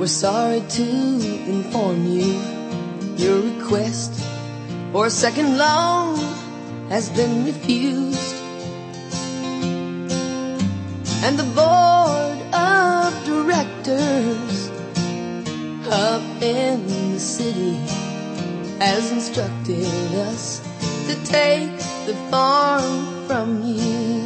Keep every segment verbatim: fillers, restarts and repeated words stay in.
We're sorry to inform you your request for a second loan has been refused, and the board of directors up in the city has instructed us to take the farm from you.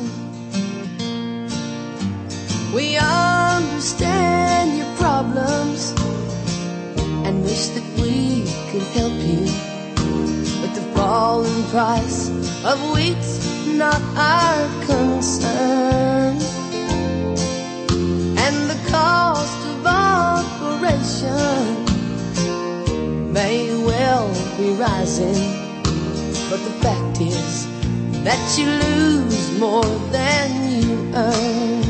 We understand your problems and wish that we could help you, but the falling price of wheat's not our concern, and the cost of operation may well be rising, but the fact is that you lose more than you earn.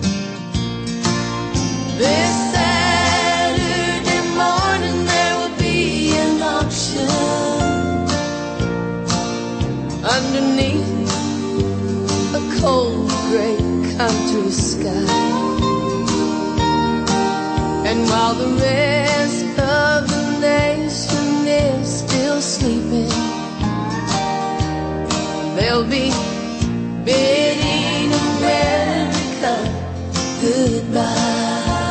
This Saturday morning there will be an auction underneath a cold gray country sky, and while the rest of the nation is still sleeping, they'll be bidding America goodbye.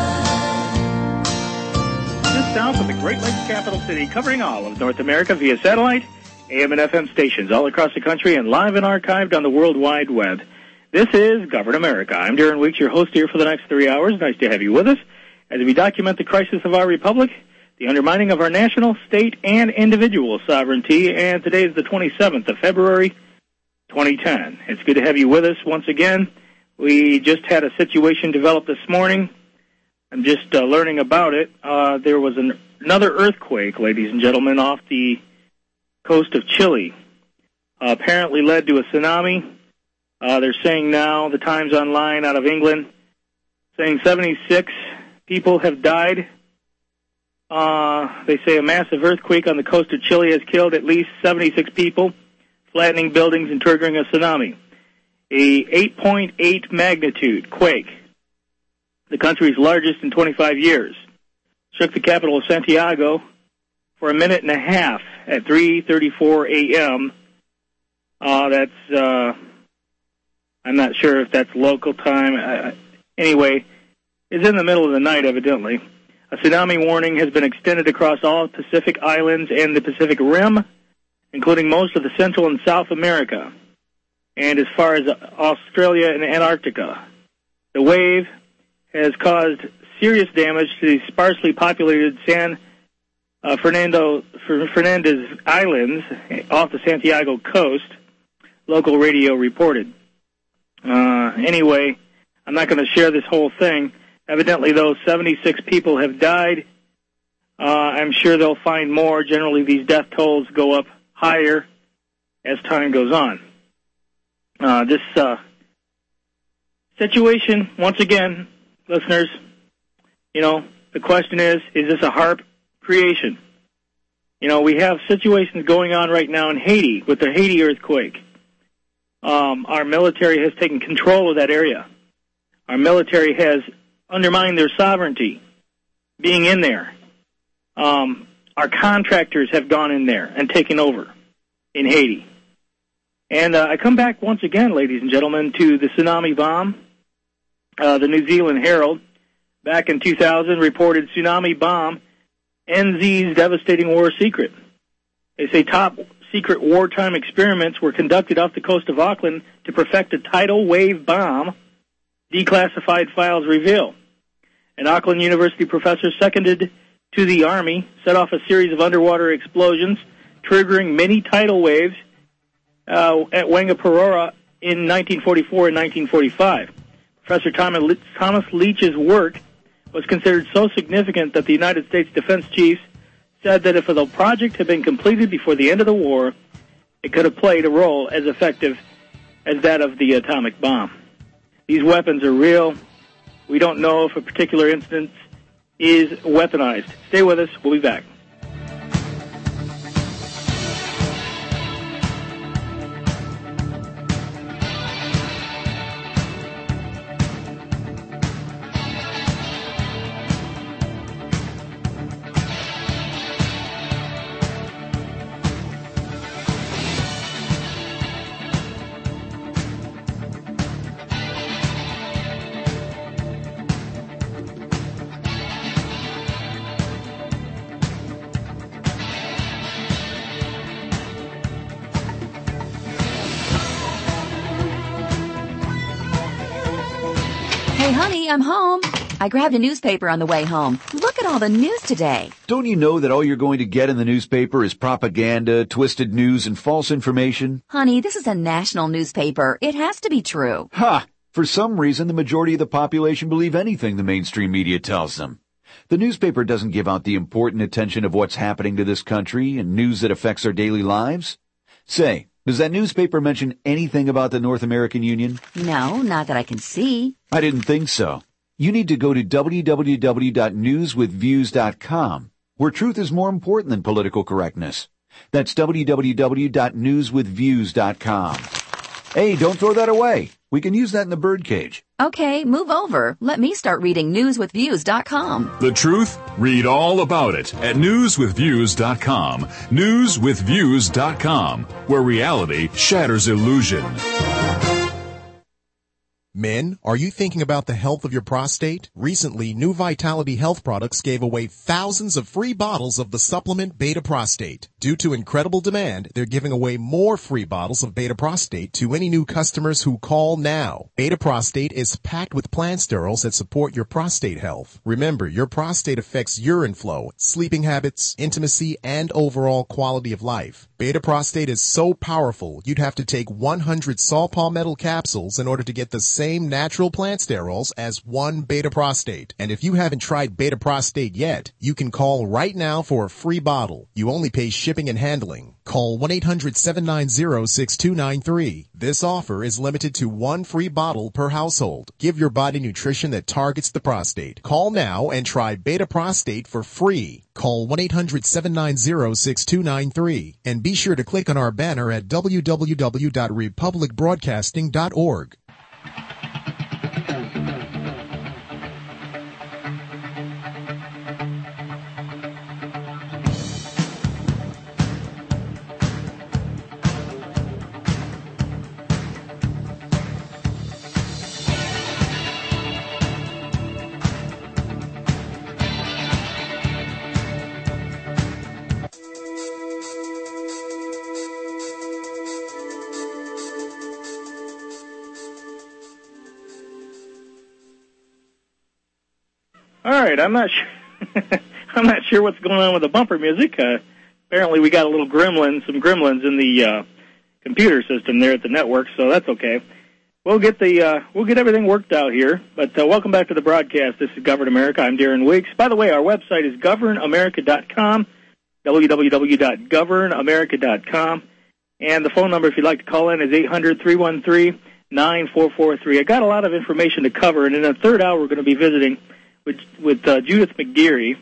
South of the Great Lakes capital city, covering all of North America via satellite, A M and F M stations all across the country, and live and archived on the World Wide Web. This is Govern America. I'm Darren Weeks, your host here for the next three hours. Nice to have you with us as we document the crisis of our republic, the undermining of our national, state, and individual sovereignty, and today is the twenty-seventh of February, twenty ten. It's good to have you with us once again. We just had a situation develop this morning. I'm just uh, learning about it. Uh, there was an, another earthquake, ladies and gentlemen, off the coast of Chile. Uh, apparently led to a tsunami. Uh, they're saying now, the Times Online out of England, saying seventy-six people have died. Uh, they say a massive earthquake on the coast of Chile has killed at least seventy-six people, flattening buildings and triggering a tsunami. A eight point eight magnitude quake, the country's largest in twenty-five years, shook the capital of Santiago for a minute and a half at three thirty-four a.m. Uh, that's, uh, I'm not sure if that's local time. Uh, anyway, it's in the middle of the night, evidently. A tsunami warning has been extended across all Pacific islands and the Pacific Rim, including most of the Central and South America, and as far as Australia and Antarctica. The wave has caused serious damage to the sparsely populated San uh, Fernando Fernandez Islands off the Santiago coast, local radio reported. Uh, anyway, I'm not going to share this whole thing. Evidently, those seventy-six people have died. Uh, I'm sure they'll find more. Generally, these death tolls go up higher as time goes on. Uh, this uh, situation, once again, listeners, you know, the question is, is this a HAARP creation? You know, we have situations going on right now in Haiti with the Haiti earthquake. Um, our military has taken control of that area. Our military has undermined their sovereignty, being in there. Um, our contractors have gone in there and taken over in Haiti. And uh, I come back once again, ladies and gentlemen, to the tsunami bomb. Uh, the New Zealand Herald, back in two thousand, reported tsunami bomb, N Z's devastating war secret. They say top secret wartime experiments were conducted off the coast of Auckland to perfect a tidal wave bomb, declassified files reveal. An Auckland University professor seconded to the Army set off a series of underwater explosions, triggering many tidal waves uh, at Whangaparora in nineteen forty-four and nineteen forty-five. Professor Thomas Leach's work was considered so significant that the United States Defense Chiefs said that if the project had been completed before the end of the war, it could have played a role as effective as that of the atomic bomb. These weapons are real. We don't know if a particular instance is weaponized. Stay with us. We'll be back. Hey, honey, I'm home. I grabbed a newspaper on the way home. Look at all the news today. Don't you know that all you're going to get in the newspaper is propaganda, twisted news, and false information? Honey, this is a national newspaper. It has to be true. Ha! For some reason, the majority of the population believe anything the mainstream media tells them. The newspaper doesn't give out the important attention of what's happening to this country and news that affects our daily lives. Say, does that newspaper mention anything about the North American Union? No, not that I can see. I didn't think so. You need to go to w w w dot news with views dot com, where truth is more important than political correctness. That's w w w dot news with views dot com. Hey, don't throw that away. We can use that in the birdcage. Okay, move over. Let me start reading news with views dot com. The truth? Read all about it at news with views dot com. news with views dot com, where reality shatters illusion. Men, are you thinking about the health of your prostate? Recently, New Vitality Health Products gave away thousands of free bottles of the supplement Beta Prostate. Due to incredible demand, they're giving away more free bottles of Beta Prostate to any new customers who call now. Beta Prostate is packed with plant sterols that support your prostate health. Remember, your prostate affects urine flow, sleeping habits, intimacy, and overall quality of life. Beta Prostate is so powerful, you'd have to take one hundred saw palmetto capsules in order to get the same natural plant sterols as one Beta Prostate. And if you haven't tried Beta Prostate yet, you can call right now for a free bottle. You only pay shipping and handling. Call one eight hundred seven nine zero six two nine three. This offer is limited to one free bottle per household. Give your body nutrition that targets the prostate. Call now and try Beta Prostate for free. Call one eight hundred seven nine zero six two nine three. And be sure to click on our banner at w w w dot republic broadcasting dot org. All right, I'm not sure. I'm not sure what's going on with the bumper music. Uh, apparently, we got a little gremlin, some gremlins in the uh, computer system there at the network, so that's okay. We'll get the uh, we'll get everything worked out here. But uh, welcome back to the broadcast. This is Govern America. I'm Darren Weeks. By the way, our website is govern america dot com, w w w dot govern america dot com, and the phone number, if you'd like to call in, is eight hundred, three one three, nine four four three. I got a lot of information to cover, and in the third hour, we're going to be visiting with, with uh, Judith McGeary.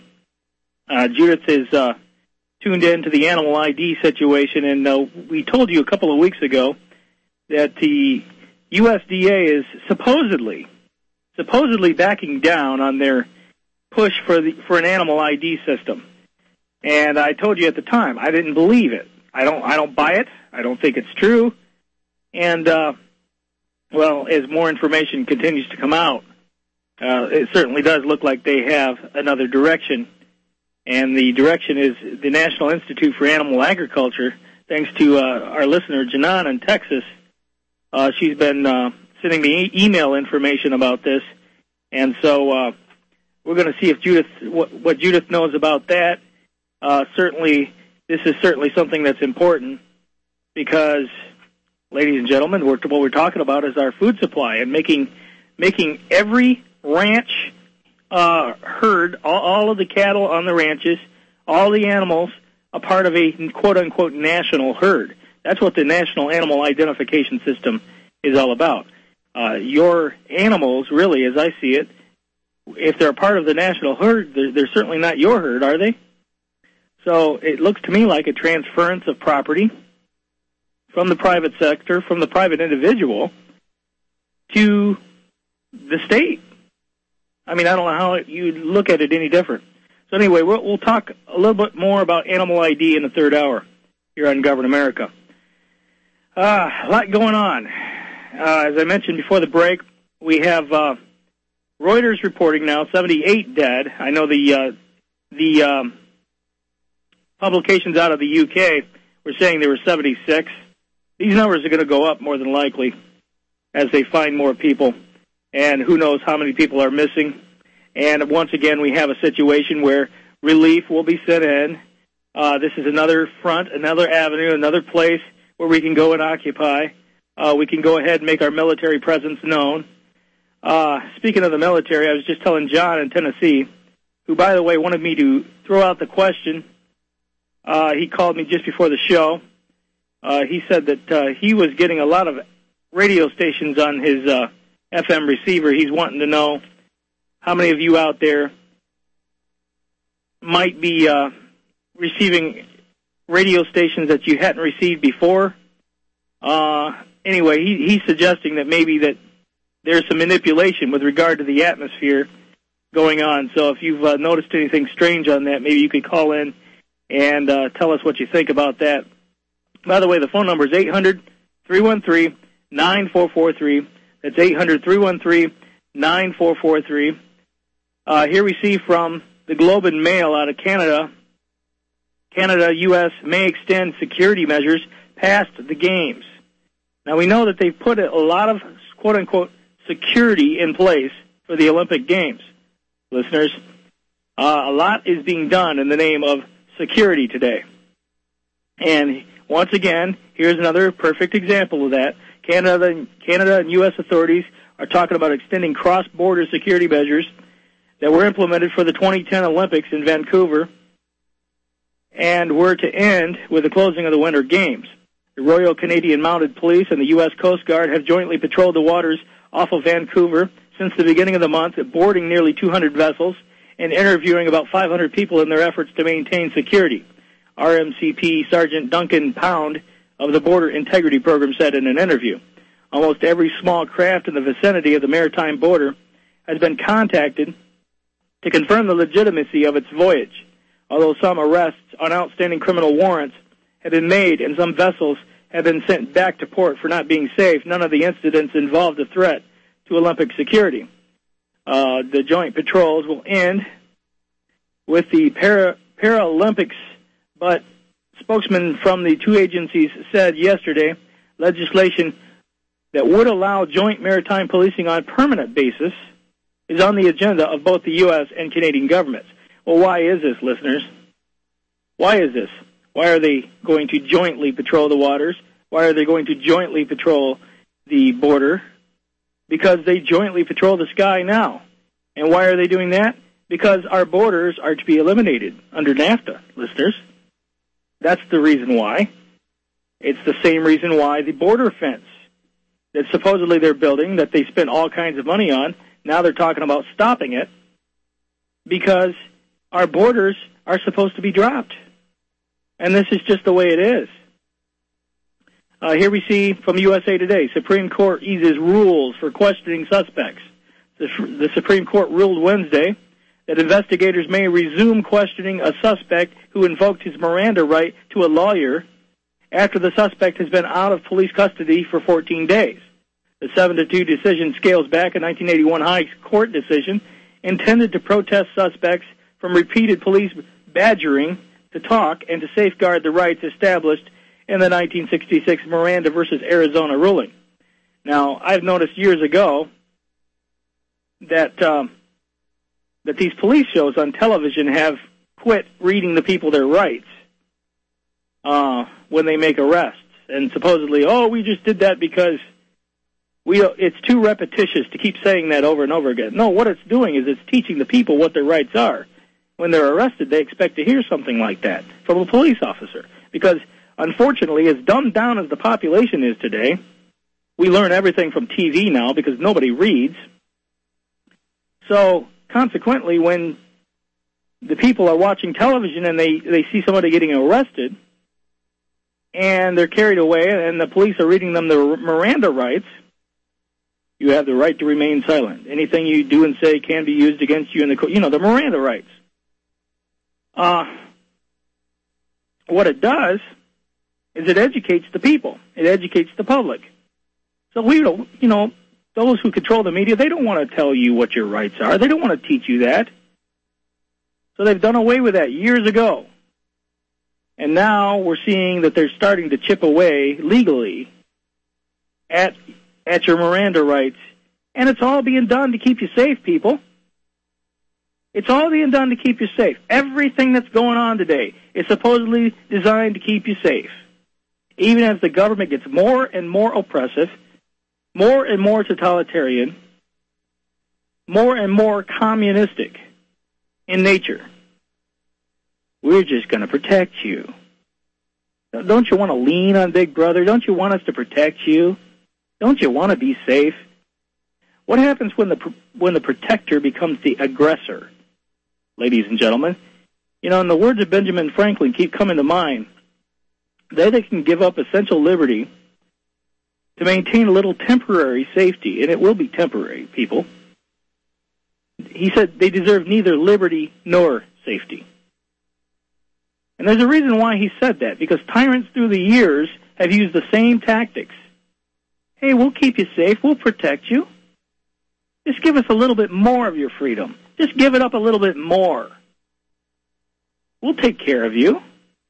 Uh, Judith is uh, tuned in to the animal I D situation, and uh, we told you a couple of weeks ago that the U S D A is supposedly supposedly backing down on their push for the for an animal I D system. And I told you at the time, I didn't believe it. I don't I don't buy it. I don't think it's true. And uh, well, as more information continues to come out, uh, it certainly does look like they have another direction. And the direction is the National Institute for Animal Agriculture. Thanks to uh, our listener, Janan in Texas. Uh, she's been uh, sending me e- email information about this. And so uh, we're going to see if Judith, what, what Judith knows about that. Uh, certainly, this is certainly something that's important because, ladies and gentlemen, we're, what we're talking about is our food supply and making making every ranch uh, herd, all, all of the cattle on the ranches, all the animals, a part of a quote-unquote national herd. That's what the National Animal Identification System is all about. Uh, your animals, really, as I see it, if they're a part of the national herd, they're, they're certainly not your herd, are they? So it looks to me like a transference of property from the private sector, from the private individual, to the state. I mean, I don't know how you look at it any different. So anyway, we'll, we'll talk a little bit more about animal I D in the third hour here on Govern America. Uh, a lot going on. Uh, as I mentioned before the break, we have uh, Reuters reporting now seventy-eight dead. I know the uh, the um, publications out of the U K were saying there were seventy-six. These numbers are going to go up more than likely as they find more people. and who knows how many people are missing. And once again, we have a situation where relief will be sent in. Uh, this is another front, another avenue, another place where we can go and occupy. Uh, we can go ahead and make our military presence known. Uh, speaking of the military, I was just telling John in Tennessee, who, by the way, wanted me to throw out the question. Uh, he called me just before the show. Uh, he said that uh, he was getting a lot of radio stations on his uh, F M receiver. He's wanting to know how many of you out there might be uh, receiving radio stations that you hadn't received before. Uh, anyway, he, he's suggesting that maybe that there's some manipulation with regard to the atmosphere going on. So if you've uh, noticed anything strange on that, maybe you could call in and uh, tell us what you think about that. By the way, the phone number is eight hundred, three one three, nine four four three. That's eight hundred, three one three, nine four four three. Uh, here we see from the Globe and Mail out of Canada, Canada, U S may extend security measures past the games. Now, we know that they've put a lot of, quote-unquote, security in place for the Olympic Games. Listeners, uh, a lot is being done in the name of security today. And once again, here's another perfect example of that. Canada, Canada and U S authorities are talking about extending cross-border security measures that were implemented for the twenty ten Olympics in Vancouver and were to end with the closing of the Winter Games. The Royal Canadian Mounted Police and the U S Coast Guard have jointly patrolled the waters off of Vancouver since the beginning of the month, boarding nearly two hundred vessels and interviewing about five hundred people in their efforts to maintain security. R M C P Sergeant Duncan Pound of the Border Integrity Program said in an interview, almost every small craft in the vicinity of the maritime border has been contacted to confirm the legitimacy of its voyage. Although some arrests on outstanding criminal warrants have been made and some vessels have been sent back to port for not being safe, none of the incidents involved a threat to Olympic security. Uh, the joint patrols will end with the para, Paralympics, but spokesman from the two agencies said yesterday legislation that would allow joint maritime policing on a permanent basis is on the agenda of both the U S and Canadian governments. Well, why is this, listeners? Why is this? Why are they going to jointly patrol the waters? Why are they going to jointly patrol the border? Because they jointly patrol the sky now. And why are they doing that? Because our borders are to be eliminated under NAFTA, listeners. That's the reason why. It's the same reason why the border fence that supposedly they're building, that they spent all kinds of money on, now they're talking about stopping it because our borders are supposed to be dropped. And this is just the way it is. Uh, here we see from U S A Today, Supreme Court eases rules for questioning suspects. The, the Supreme Court ruled Wednesday that investigators may resume questioning a suspect who invoked his Miranda right to a lawyer after the suspect has been out of police custody for fourteen days. The seven to two decision scales back a nineteen eighty-one High Court decision intended to protest suspects from repeated police badgering to talk and to safeguard the rights established in the nineteen sixty-six Miranda versus Arizona ruling. Now, I've noticed years ago that um, that these police shows on television have quit reading the people their rights uh, when they make arrests. And supposedly, oh, we just did that because we it's too repetitious to keep saying that over and over again. No, what it's doing is it's teaching the people what their rights are. When they're arrested, they expect to hear something like that from a police officer. Because, unfortunately, as dumbed down as the population is today, we learn everything from T V now because nobody reads. So, consequently, when the people are watching television and they, they see somebody getting arrested and they're carried away and the police are reading them their Miranda rights, you have the right to remain silent. Anything you do and say can be used against you in the court. You know, the Miranda rights. Uh, what it does is it educates the people. It educates the public. So we don't, you know, those who control the media, they don't want to tell you what your rights are. They don't want to teach you that. So they've done away with that years ago. And now we're seeing that they're starting to chip away legally at at your Miranda rights And it's all being done to keep you safe, people. It's all being done to keep you safe. Everything that's going on today is supposedly designed to keep you safe. Even as the government gets more and more oppressive, more and more totalitarian, more and more communistic in nature. We're just going to protect you. Don't you want to lean on Big Brother? Don't you want us to protect you? Don't you want to be safe? What happens when the when the protector becomes the aggressor, ladies and gentlemen? You know, and the words of Benjamin Franklin keep coming to mind. They that can give up essential liberty to maintain a little temporary safety, and it will be temporary, people. He said they deserve neither liberty nor safety. And there's a reason why he said that, because tyrants through the years have used the same tactics. Hey, we'll keep you safe. We'll protect you. Just give us a little bit more of your freedom. Just give it up a little bit more. We'll take care of you.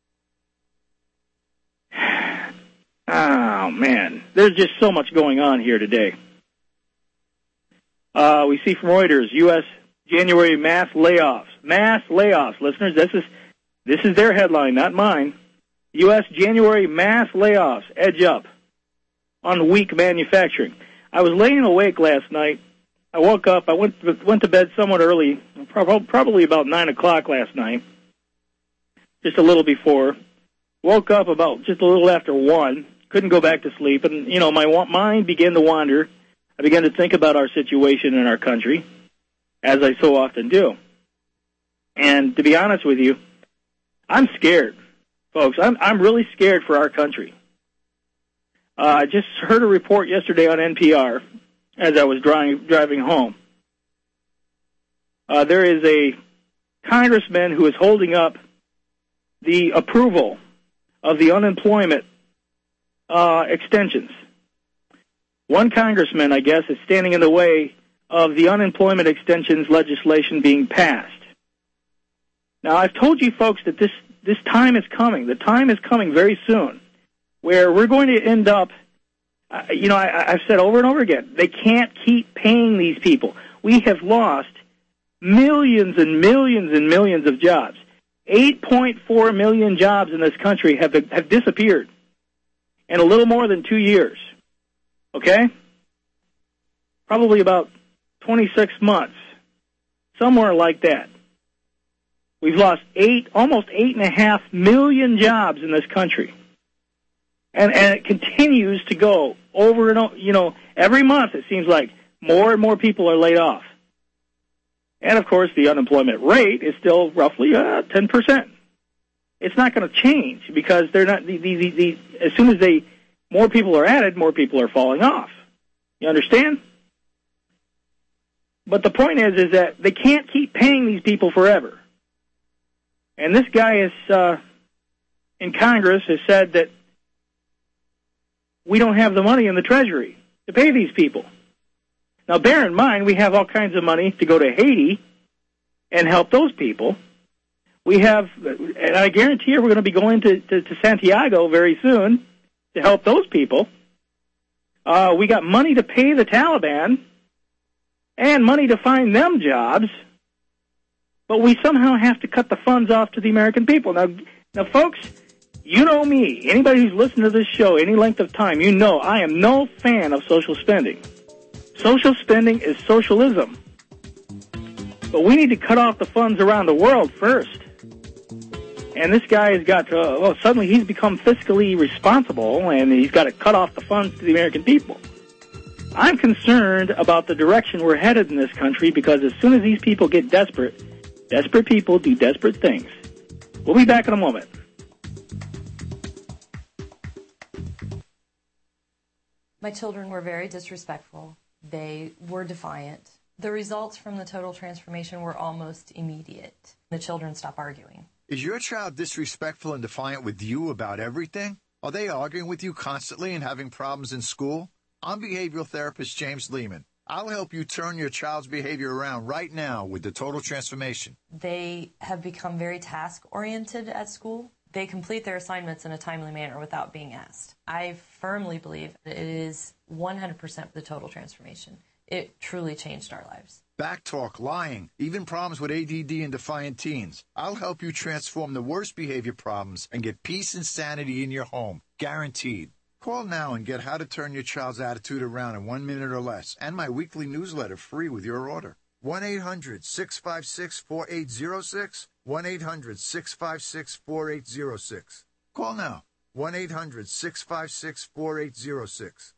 Oh, man. There's just so much going on here today. Uh, we see from Reuters, U S January mass layoffs. Mass layoffs. Listeners, this is this is their headline, not mine. U S January mass layoffs edge up on weak manufacturing. I was laying awake last night. I woke up. I went to, went to bed somewhat early, probably about nine o'clock last night, just a little before. Woke up about just a little after one. Couldn't go back to sleep. And, you know, my mind began to wander. I began to think about our situation in our country, as I so often do. And to be honest with you, I'm scared, folks. I'm, I'm really scared for our country. Uh, I just heard a report yesterday on N P R as I was driving, driving home. Uh, there is a congressman who is holding up the approval of the unemployment uh, extensions. One congressman, I guess, is standing in the way of the unemployment extensions legislation being passed. Now, I've told you folks that this, this time is coming. The time is coming very soon where we're going to end up, uh, you know, I, I've said over and over again, they can't keep paying these people. We have lost millions and millions and millions of jobs. eight point four million jobs in this country have, have disappeared in a little more than two years. Okay? Probably about twenty-six months, somewhere like that. We've lost eight, almost eight and a half million jobs in this country. And, and it continues to go over and over, you know, every month it seems like more and more people are laid off. And, of course, the unemployment rate is still roughly uh, ten percent. It's not going to change because they're not, the, the, the, the, as soon as they, more people are added, more people are falling off. You understand? But the point is, is that they can't keep paying these people forever. And this guy is, uh, in Congress has said that we don't have the money in the Treasury to pay these people. Now, bear in mind, we have all kinds of money to go to Haiti and help those people. We have, and I guarantee you we're going to be going to, to, to Santiago very soon to help those people. Uh, we got money to pay the Taliban and money to find them jobs, but we somehow have to cut the funds off to the American people. Now, now, folks, you know me. Anybody who's listened to this show any length of time, you know I am no fan of social spending. Social spending is socialism. But we need to cut off the funds around the world first. And this guy has got to, well, suddenly he's become fiscally responsible, and he's got to cut off the funds to the American people. I'm concerned about the direction we're headed in this country because as soon as these people get desperate, desperate people do desperate things. We'll be back in a moment. My children were very disrespectful. They were defiant. The results from the total transformation were almost immediate. The children stopped arguing. Is your child disrespectful and defiant with you about everything? Are they arguing with you constantly and having problems in school? I'm behavioral therapist James Lehman. I'll help you turn your child's behavior around right now with the total transformation. They have become very task-oriented at school. They complete their assignments in a timely manner without being asked. I firmly believe that it is one hundred percent the total transformation. it truly changed our lives. Backtalk, lying, even problems with A D D and defiant teens. I'll help you transform the worst behavior problems and get peace and sanity in your home. Guaranteed. Call now and get how to turn your child's attitude around in one minute or less, and my weekly newsletter free with your order. one eight hundred six five six four eight zero six. one eight hundred six five six four eight zero six. Call now. one eight hundred six five six four eight zero six.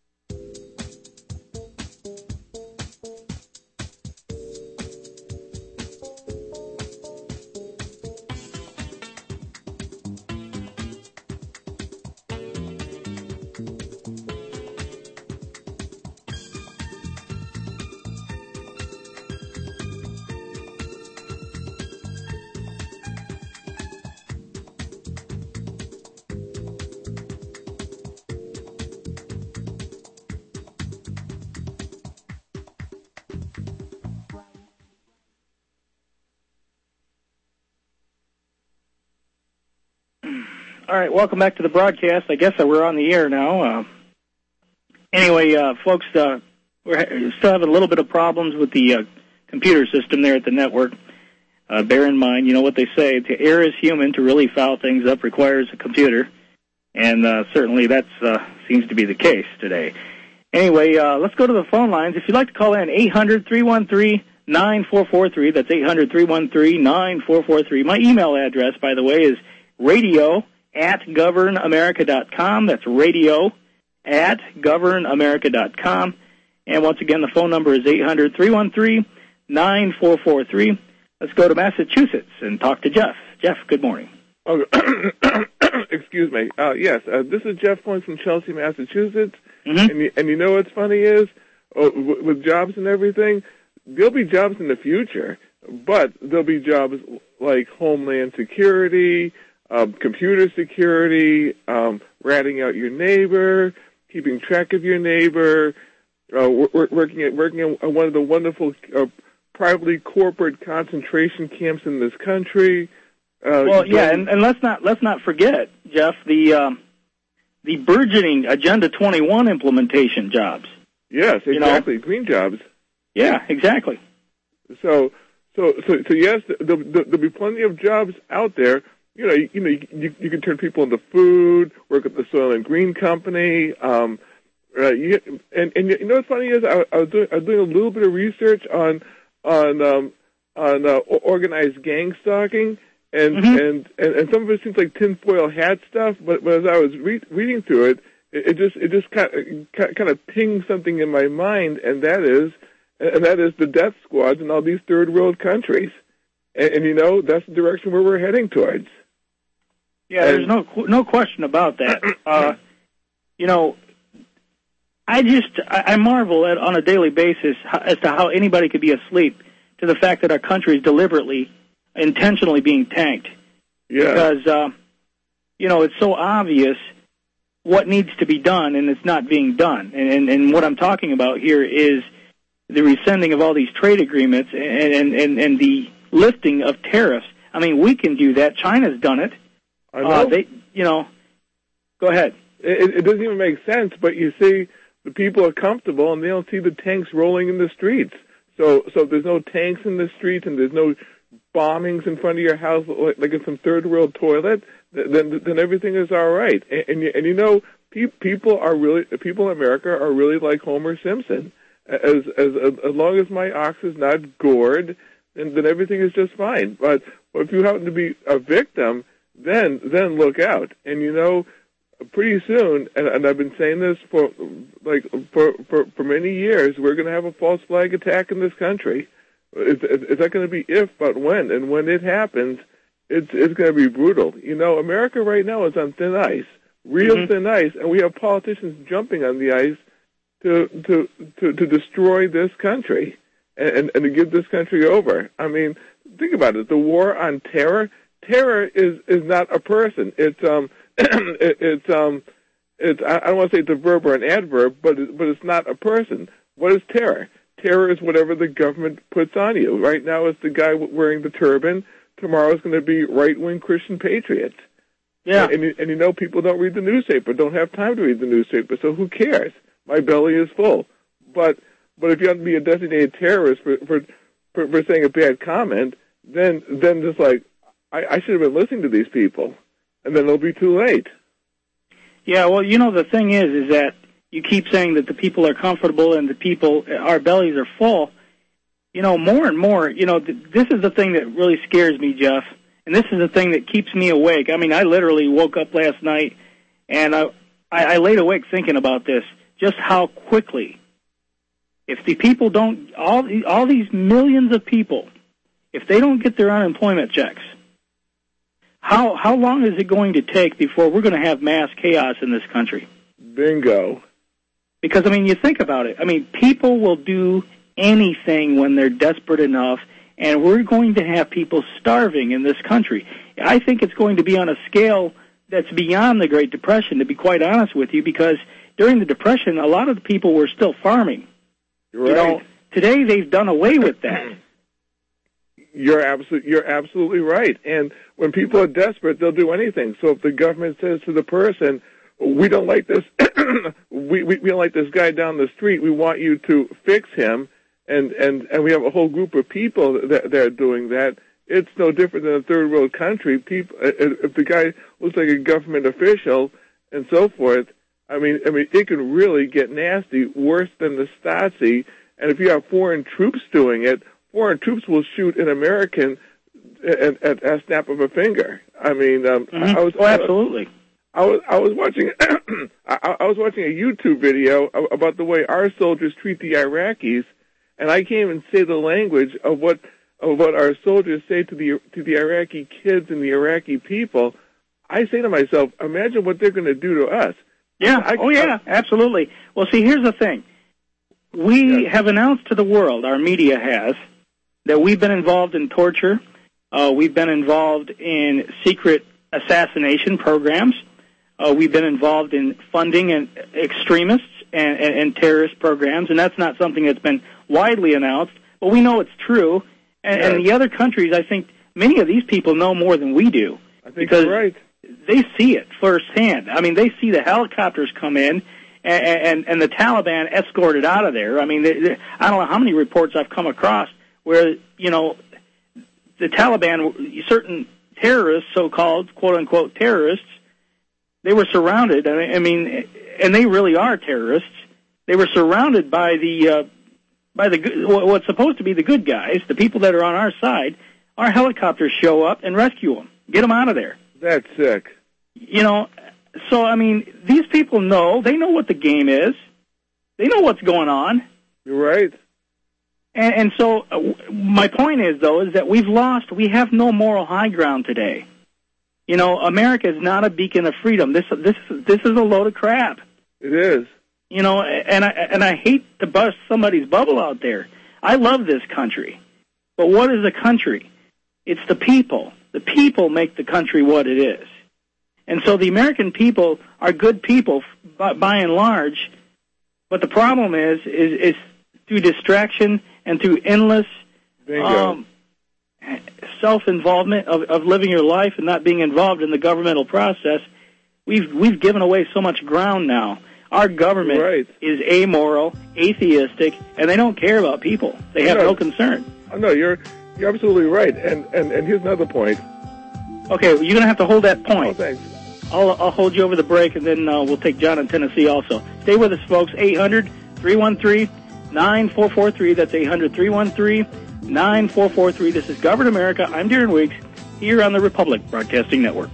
All right, welcome back to the broadcast. I guess that we're on the air now. Uh, anyway, uh, folks, uh, we're still having a little bit of problems with the uh, computer system there at the network. Uh, bear in mind, you know what they say, to err is human, to really foul things up requires a computer, and uh, certainly that uh, seems to be the case today. Anyway, uh, let's go to the phone lines. If you'd like to call in, eight hundred three one three nine four four three. That's eight hundred three one three nine four four three. My email address, by the way, is radio at govern america dot com. That's radio at govern america dot com. And once again, the phone number is eight hundred three one three nine four four three. Let's go to Massachusetts and talk to Jeff. Jeff, good morning. Oh, excuse me. Uh, yes, uh, this is Jeff calling from Chelsea, Massachusetts. Mm-hmm. And, you, and you know what's funny is, oh, w- with jobs and everything, there'll be jobs in the future, but there'll be jobs like Homeland Security, Um, computer security, um, ratting out your neighbor, keeping track of your neighbor, uh, w- working at working at one of the wonderful uh, privately corporate concentration camps in this country. Uh, well, yeah, and, and let's not let's not forget, Jeff, the um, the burgeoning Agenda twenty-one implementation jobs. Yes, exactly, you know? Green jobs. Yeah, exactly. So, so, so, so yes, there'll, there'll be plenty of jobs out there. You know, you, you know, you, you can turn people into food, work at the Soil and Green Company. Um, uh, you, and, and you know what's funny is I, I was doing I was doing a little bit of research on on um, on uh, organized gang stalking, and, mm-hmm. and, and and some of it seems like tinfoil hat stuff. But, but as I was re- reading through it, it, it just it just kind of, kind of pinged something in my mind, and that is and that is the death squads in all these third world countries. And, and you know that's the direction where we're heading towards. Yeah, there's no no question about that. Uh, you know, I just I, I marvel at on a daily basis how, as to how anybody could be asleep to the fact that our country is deliberately, intentionally being tanked. Yeah. Because uh, you know it's so obvious what needs to be done, and it's not being done. And, and and what I'm talking about here is the rescinding of all these trade agreements and and and, and the lifting of tariffs. I mean, we can do that. China's done it. I know. Uh, they, you know, go ahead. It, it doesn't even make sense, but you see, the people are comfortable and they don't see the tanks rolling in the streets. So, so if there's no tanks in the streets and there's no bombings in front of your house like, like in some third world toilet, then then everything is all right. And and you, and you know, pe- people are really people in America are really like Homer Simpson. As as as long as my ox is not gored, then then everything is just fine. But if you happen to be a victim, then then look out. And you know, pretty soon, and, and I've been saying this for like for, for, for many years, we're going to have a false flag attack in this country. It's, it's not going to be if, but when. And when it happens, it's it's going to be brutal. You know, America right now is on thin ice, real mm-hmm. thin ice, and we have politicians jumping on the ice to to to, to destroy this country and, and to give this country over. I mean, think about it. The war on terror. Terror is, is not a person. It's um it, it's um it's I don't want to say it's a verb or an adverb, but it, but it's not a person. What is terror? Terror is whatever the government puts on you. Right now, it's the guy wearing the turban. Tomorrow, it's going to be right-wing Christian patriots. Yeah, and, and, you, and you know, people don't read the newspaper, don't have time to read the newspaper, so who cares? My belly is full. But But if you have to be a designated terrorist for for, for, for saying a bad comment, then then just like, I, I should have been listening to these people, and then it'll be too late. Yeah, well, you know, the thing is, is that you keep saying that the people are comfortable and the people, our bellies are full. You know, more and more, you know, th- this is the thing that really scares me, Jeff, and this is the thing that keeps me awake. I mean, I literally woke up last night, and I, I, I laid awake thinking about this, just how quickly, if the people don't, all, all these millions of people, if they don't get their unemployment checks, how how long is it going to take before we're going to have mass chaos in this country? Bingo. Because, I mean, you think about it. I mean, people will do anything when they're desperate enough, and we're going to have people starving in this country. I think it's going to be on a scale that's beyond the Great Depression, to be quite honest with you, because during the Depression, a lot of the people were still farming. You're you right. know, today they've done away with that. You're absolutely, you're absolutely right. And when people are desperate, they'll do anything. So if the government says to the person, we don't like this, we, we, we don't like this guy down the street, we want you to fix him, and, and, and we have a whole group of people that, that are doing that, it's no different than a third world country. People, if the guy looks like a government official and so forth, I mean, I mean, it can really get nasty, worse than the Stasi. And if you have foreign troops doing it, foreign troops will shoot an American at, at a snap of a finger. I mean, um, Mm-hmm. I was oh, absolutely. I was I was watching I, I was watching a YouTube video about the way our soldiers treat the Iraqis, and I can't even say the language of what of what our soldiers say to the to the Iraqi kids and the Iraqi people. I say to myself, imagine what they're going to do to us. Yeah. I, oh, yeah. I, absolutely. Well, see, here's the thing. We yes. have announced to the world, our media has, that we've been involved in torture. Uh, we've been involved in secret assassination programs. Uh, we've been involved in funding and extremists and, and, and terrorist programs, and that's not something that's been widely announced, but we know it's true. And, yes. and the other countries, I think many of these people know more than we do. I think because you're right. They see it firsthand. I mean, they see the helicopters come in, and, and, and the Taliban escorted out of there. I mean, they, they, I don't know how many reports I've come across where, you know, the Taliban, certain terrorists, so-called, quote-unquote terrorists, they were surrounded. I mean, and they really are terrorists. They were surrounded by the uh, by the what's supposed to be the good guys, the people that are on our side. Our helicopters show up and rescue them, get them out of there. That's sick. You know, so I mean, these people know. They know what the game is. They know what's going on. You're right. And, and so, uh, my point is, though, is that we've lost. We have no moral high ground today. You know, America is not a beacon of freedom. This this this is a load of crap. It is. You know, and I and I hate to bust somebody's bubble out there. I love this country, but what is a country? It's the people. The people make the country what it is. And so the American people are good people by, by and large, but the problem is is, is through distraction and through endless um, self-involvement of, of living your life and not being involved in the governmental process, we've we've given away so much ground now. Our government right. is amoral, atheistic, and they don't care about people. They have no, no concern. No, you're you're absolutely right. And, and, and here's another point. Okay, well, you're going to have to hold that point. Oh, thanks. I'll, I'll hold you over the break, and then uh, we'll take John in Tennessee also. Stay with us, folks. eight hundred, three one three, nine four four three. That's eight hundred, three one three, nine four four three. This is Govern America. I'm Darren Weeks here on the Republic Broadcasting Network.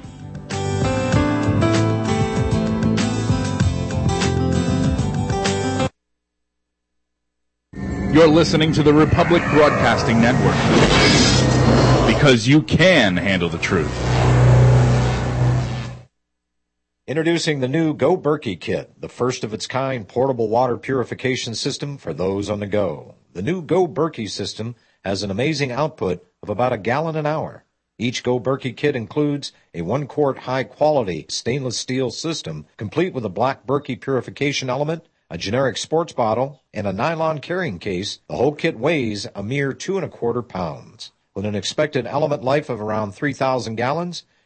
You're listening to the Republic Broadcasting Network because you can handle the truth. Introducing the new Go Berkey Kit, the first of its kind portable water purification system for those on the go. The new Go Berkey system has an amazing output of about a gallon an hour. Each Go Berkey kit includes a one-quart high-quality stainless steel system, complete with a black Berkey purification element, a generic sports bottle, and a nylon carrying case. The whole kit weighs a mere two and a quarter pounds. With an expected element life of around three thousand gallons,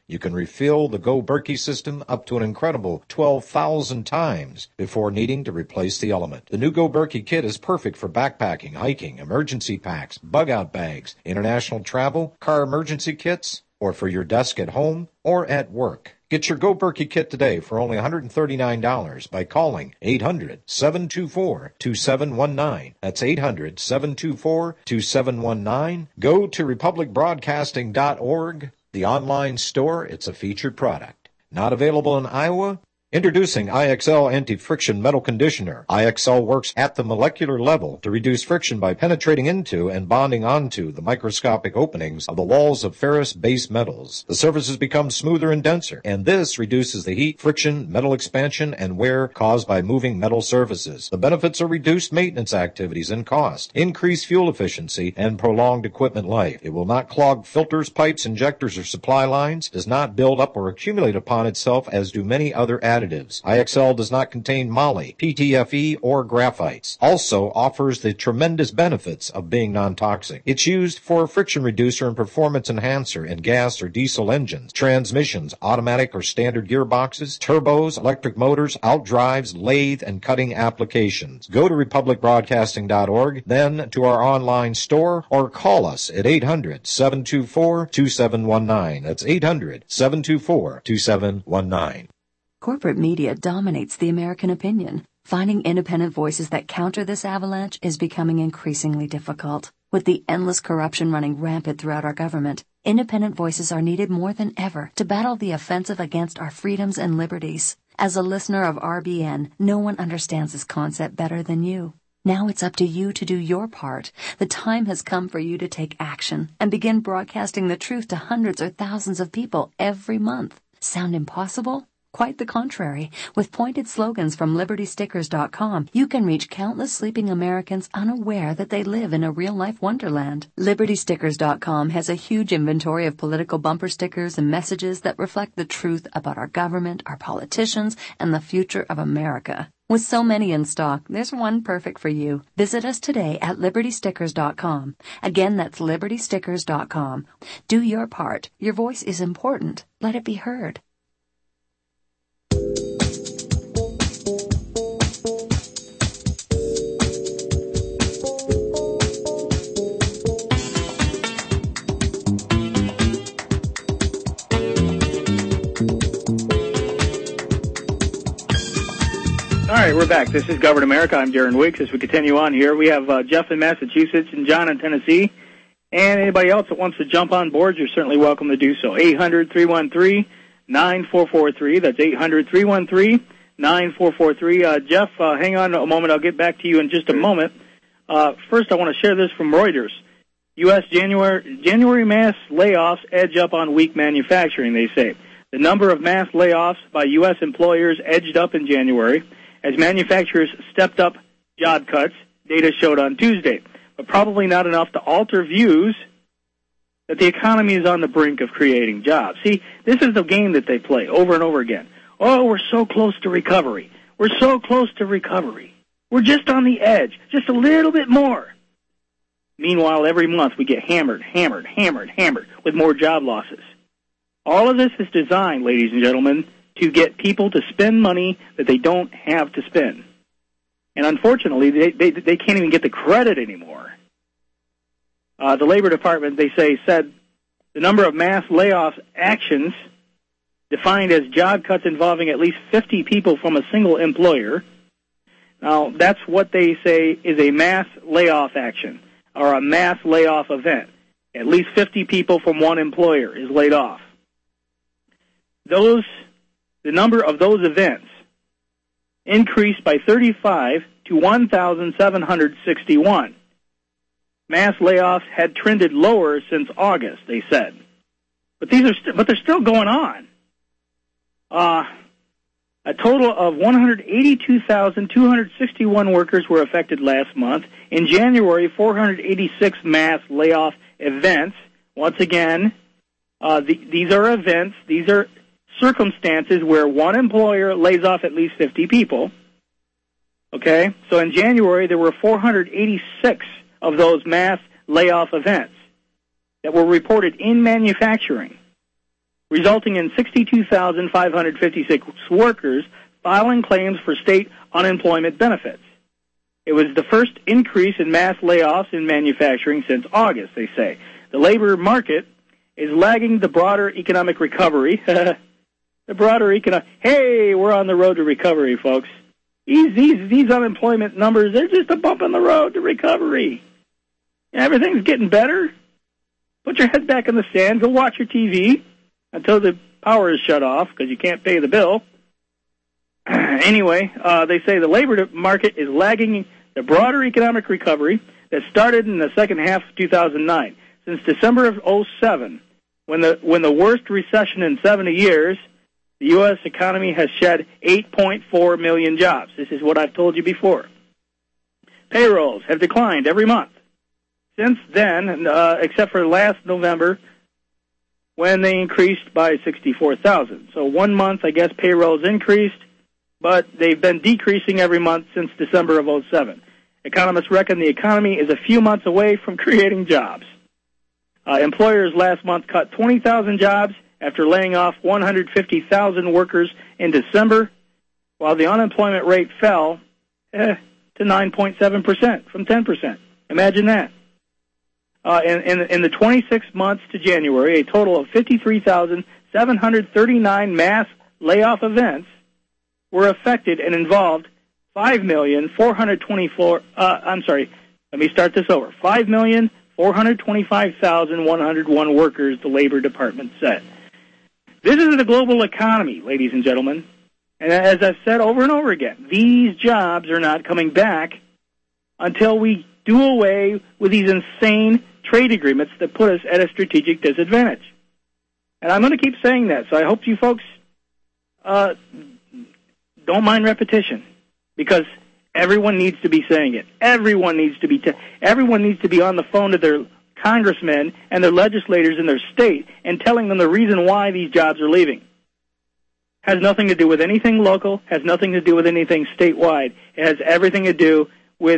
You can refill the Go Berkey system up to an incredible twelve thousand times before needing to replace the element. The new Go Berkey kit is perfect for backpacking, hiking, emergency packs, bug-out bags, international travel, car emergency kits, or for your desk at home or at work. Get your Go Berkey kit today for only one hundred thirty-nine dollars by calling eight hundred, seven two four, two seven one nine. That's eight hundred, seven two four, two seven one nine. Go to republic broadcasting dot org, the online store. It's a featured product. Not available in Iowa? Introducing I X L Anti-Friction Metal Conditioner. I X L works at the molecular level to reduce friction by penetrating into and bonding onto the microscopic openings of the walls of ferrous base metals. The surfaces become smoother and denser, and this reduces the heat, friction, metal expansion, and wear caused by moving metal surfaces. The benefits are reduced maintenance activities and cost, increased fuel efficiency, and prolonged equipment life. It will not clog filters, pipes, injectors, or supply lines, does not build up or accumulate upon itself as do many other additives. I X L does not contain moly, P T F E, or graphites. Also offers the tremendous benefits of being non-toxic. It's used for a friction reducer and performance enhancer in gas or diesel engines, transmissions, automatic or standard gearboxes, turbos, electric motors, outdrives, lathe, and cutting applications. Go to republic broadcasting dot org, then to our online store, or call us at eight hundred, seven two four, two seven one nine. That's eight hundred, seven two four, two seven one nine. Corporate media dominates the American opinion. Finding independent voices that counter this avalanche is becoming increasingly difficult. With the endless corruption running rampant throughout our government, independent voices are needed more than ever to battle the offensive against our freedoms and liberties. As a listener of R B N, no one understands this concept better than you. Now it's up to you to do your part. The time has come for you to take action and begin broadcasting the truth to hundreds or thousands of people every month. Sound impossible? Quite the contrary. With pointed slogans from liberty stickers dot com, you can reach countless sleeping Americans unaware that they live in a real-life wonderland. liberty stickers dot com has a huge inventory of political bumper stickers and messages that reflect the truth about our government, our politicians, and the future of America. With so many in stock, there's one perfect for you. Visit us today at liberty stickers dot com. Again, that's liberty stickers dot com. Do your part. Your voice is important. Let it be heard. All right, we're back. This is Govern America. I'm Darren Wicks. As we continue on here, we have uh, Jeff in Massachusetts and John in Tennessee. And anybody else that wants to jump on board, you're certainly welcome to do so. eight hundred, three one three, nine four four three. That's eight hundred, three one three, nine four four three. Uh, Jeff, uh, hang on a moment. I'll get back to you in just a moment. Uh, first, I want to share this from Reuters. U S January, January mass layoffs edge up on weak manufacturing, they say. The number of mass layoffs by U S employers edged up in January as manufacturers stepped up job cuts, data showed on Tuesday, but probably not enough to alter views that the economy is on the brink of creating jobs. See, this is the game that they play over and over again. Oh, we're so close to recovery. We're so close to recovery. We're just on the edge, just a little bit more. Meanwhile, every month we get hammered, hammered, hammered, hammered with more job losses. All of this is designed, ladies and gentlemen, to get people to spend money that they don't have to spend. And unfortunately, they, they, they can't even get the credit anymore. Uh, the Labor Department, they say, said the number of mass layoff actions defined as job cuts involving at least fifty people from a single employer. Now, that's what they say is a mass layoff action or a mass layoff event. At least fifty people from one employer is laid off. Those The number of those events increased by thirty-five to one thousand seven hundred sixty-one. Mass layoffs had trended lower since August, they said. But these are st- but they're still going on. Uh, a total of one hundred eighty-two thousand two hundred sixty-one workers were affected last month. In January, four hundred eighty-six mass layoff events. Once again, uh, the, these are events, these are circumstances where one employer lays off at least fifty people. Okay? So in January, there were four hundred eighty-six of those mass layoff events that were reported in manufacturing. resulting in sixty-two thousand five hundred fifty-six workers filing claims for state unemployment benefits. It was the first increase in mass layoffs in manufacturing since August, they say. The labor market is lagging the broader economic recovery. The broader economic... Hey, we're on the road to recovery, folks. These, these, these unemployment numbers, they're just a bump on the road to recovery. Everything's getting better. Put your head back in the sand. Go watch your T V until the power is shut off because you can't pay the bill. Anyway, uh, they say the labor market is lagging the broader economic recovery that started in the second half of two thousand nine. Since December of oh seven, when the when the worst recession in seventy years, the U S economy has shed eight point four million jobs. This is what I've told you before. Payrolls have declined every month since then, uh, except for last November when they increased by sixty-four thousand. So one month, I guess, payrolls increased, but they've been decreasing every month since December of oh seven. Economists reckon the economy is a few months away from creating jobs. Uh, employers last month cut twenty thousand jobs after laying off one hundred fifty thousand workers in December, while the unemployment rate fell eh, to nine point seven percent from ten percent. Imagine that. Uh, in, in, in the twenty-six months to January, a total of fifty-three thousand seven hundred thirty-nine mass layoff events were affected and involved five million four hundred twenty-four, uh, I'm sorry, let me start this over, five million four hundred twenty-five thousand one hundred one workers, the Labor Department said. This is the global economy, ladies and gentlemen. And as I've said over and over again, these jobs are not coming back until we do away with these insane trade agreements that put us at a strategic disadvantage. And I'm going to keep saying that, so I hope you folks uh, don't mind repetition, because everyone needs to be saying it. Everyone needs to be t- everyone needs to be on the phone to their congressmen and their legislators in their state and telling them the reason why these jobs are leaving. Has nothing to do with anything local, has nothing to do with anything statewide. It has everything to do with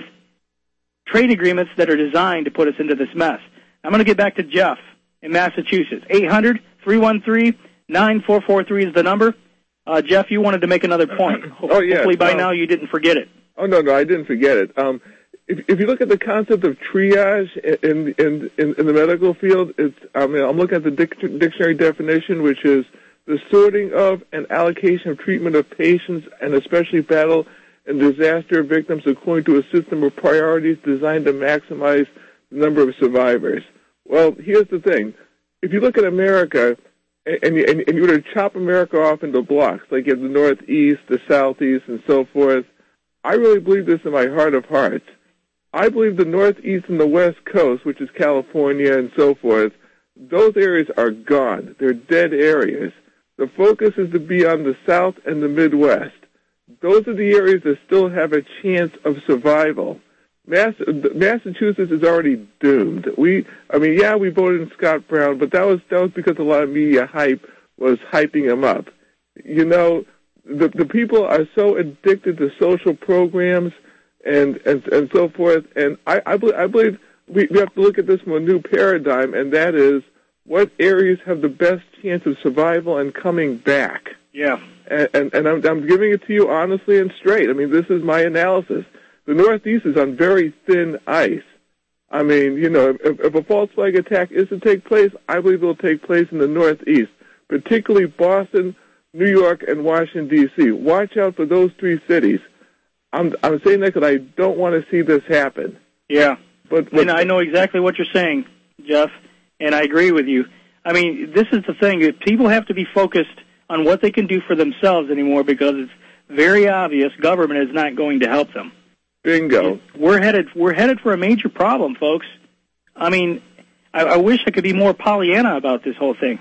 trade agreements that are designed to put us into this mess. I'm going to get back to Jeff in Massachusetts. eight hundred, three one three, nine four four three is the number. Uh, Jeff, you wanted to make another point. Oh, yeah. Hopefully by um, now you didn't forget it. Oh, no, no, I didn't forget it. Um, if, if you look at the concept of triage in, in, in, in the medical field, it's, I mean, I'm looking at the dic- dictionary definition, which is the sorting of and allocation of treatment of patients, and especially battle and disaster victims, according to a system of priorities designed to maximize the number of survivors. Well, here's the thing. If you look at America, and you, and, and you were to chop America off into blocks, like you have the Northeast, the Southeast, and so forth, I really believe this in my heart of hearts. I believe the Northeast and the West Coast, which is California and so forth, those areas are gone. They're dead areas. The focus is to be on the South and the Midwest. Those are the areas that still have a chance of survival. Mass, Massachusetts is already doomed. We, I mean, yeah, we voted in Scott Brown, but that was that was because a lot of media hype was hyping him up. You know, the the people are so addicted to social programs and and, and so forth. And I I, believe, I believe we, we have to look at this from a new paradigm, and that is what areas have the best chance of survival and coming back. Yeah. And, and, and I'm, I'm giving it to you honestly and straight. I mean, this is my analysis. The Northeast is on very thin ice. I mean, you know, if, if a false flag attack is to take place, I believe it will take place in the Northeast, particularly Boston, New York, and Washington, D C Watch out for those three cities. I'm, I'm saying that because I don't want to see this happen. Yeah. But, but and I know exactly what you're saying, Jeff, and I agree with you. I mean, this is the thing. That people have to be focused on what they can do for themselves anymore, because it's very obvious government is not going to help them. Bingo. We're headed we're headed for a major problem, folks. I mean, I, I wish I could be more Pollyanna about this whole thing.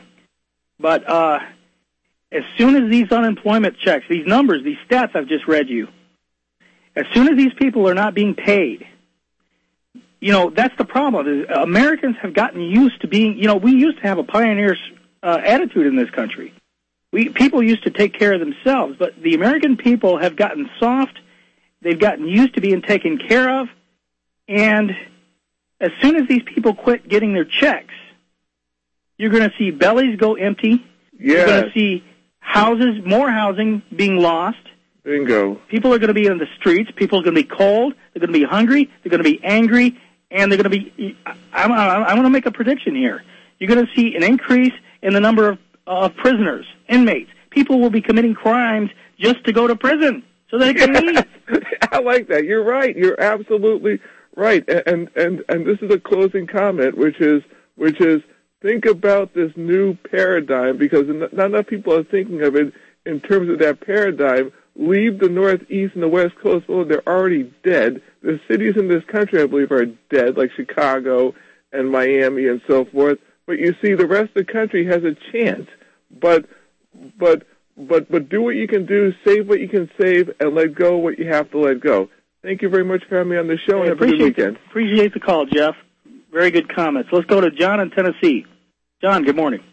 But uh, as soon as these unemployment checks, these numbers, these stats I've just read you, as soon as these people are not being paid, you know, that's the problem. Is Americans have gotten used to being, you know, we used to have a pioneer uh, attitude in this country. We people used to take care of themselves, but the American people have gotten soft. They've gotten used to being taken care of, and as soon as these people quit getting their checks, you're going to see bellies go empty. Yes. You're going to see houses, more housing being lost. Bingo. People are going to be in the streets. People are going to be cold. They're going to be hungry. They're going to be angry. And they're going to be, I, I, I want to make a prediction here. You're going to see an increase in the number of uh, prisoners, inmates. People will be committing crimes just to go to prison so they can leave. I like that. You're right. You're absolutely right. And, and, and this is a closing comment, which is, which is, think about this new paradigm, because not enough people are thinking of it in terms of that paradigm. Leave the Northeast and the West Coast, well, they're already dead. The cities in this country, I believe, are dead, like Chicago and Miami and so forth. But you see, the rest of the country has a chance. But, but, but, but do what you can do, save what you can save, and let go what you have to let go. Thank you very much for having me on the show, and have a good weekend. Appreciate the call, Jeff. Very good comments. Let's go to John in Tennessee. John, good morning.